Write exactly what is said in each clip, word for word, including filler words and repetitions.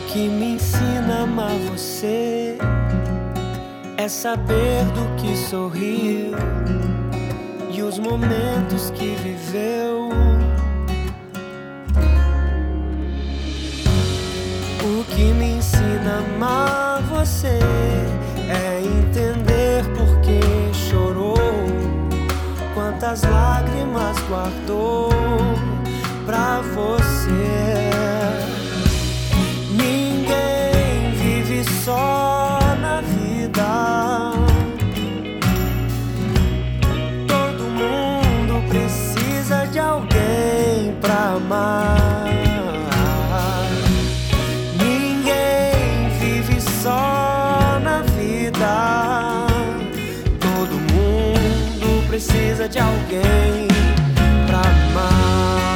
que me ensina a amar você é saber do que sorriu e os momentos que viveu. O que me ensina a amar você é entender por que chorou, quantas lágrimas guardou pra você. Ninguém vive só na vida, todo mundo precisa de alguém pra amar. Ninguém vive só na vida, todo mundo precisa de alguém pra amar.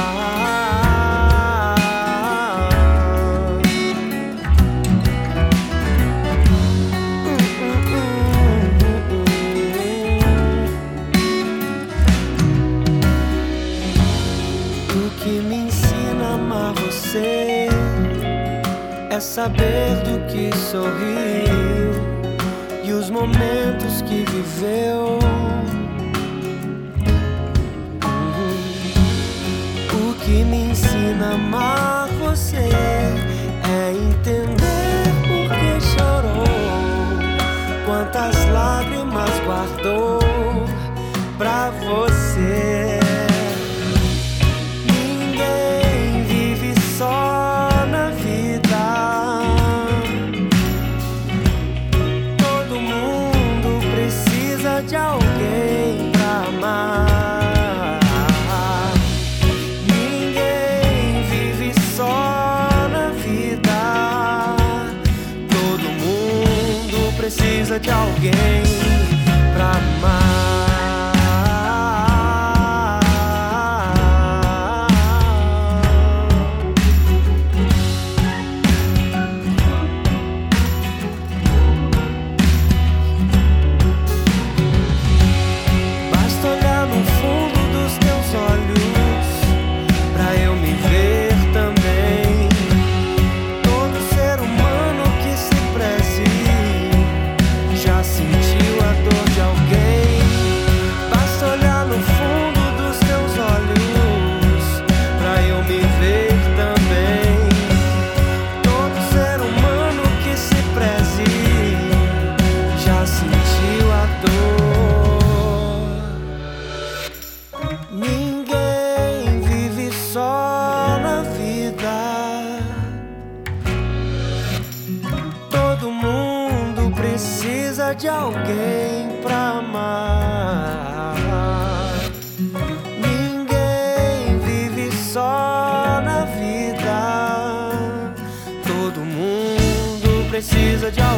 É saber do que sorriu e os momentos que viveu. Uhum. O que me ensina a amar você é entender por que chorou, quantas lágrimas guardou pra você. Ninguém vive só na vida, de alguém pra amar. Ninguém vive só na vida, todo mundo precisa de alguém pra amar. Ninguém vive só na vida, todo mundo precisa de alguém pra amar. Ninguém vive só na vida, todo mundo precisa de alguém.